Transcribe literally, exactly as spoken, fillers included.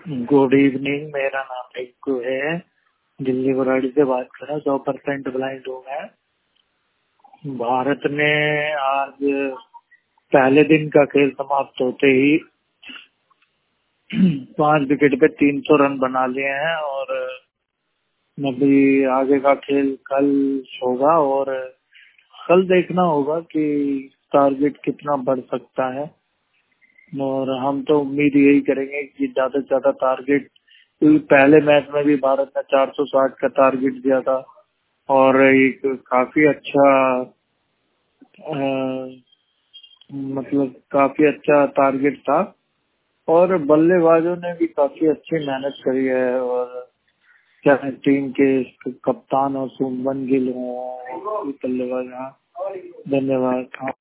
Good evening. मेरा नाम रिंकू है। दिल्ली बुराड़ी से बात कर रहा हूँ। सौ परसेंट ब्लाइंड हूँ मैं। भारत ने आज पहले दिन का खेल समाप्त होते ही पांच विकेट पे तीन सौ रन बना लिए हैं और अभी आगे का खेल कल होगा और कल देखना होगा कि टारगेट कितना बढ़ सकता है। और हम तो उम्मीद यही करेंगे कि ज्यादा से ज्यादा टारगेट, क्योंकि पहले मैच में भी भारत ने चार सौ साठ का टारगेट दिया था और एक काफी अच्छा आ, मतलब काफी अच्छा टारगेट था और बल्लेबाजों ने भी काफी अच्छी मेहनत करी है। और चाहे टीम के कप्तान और शुभमन गिल हों, बल्लेबाज। हाँ, धन्यवाद।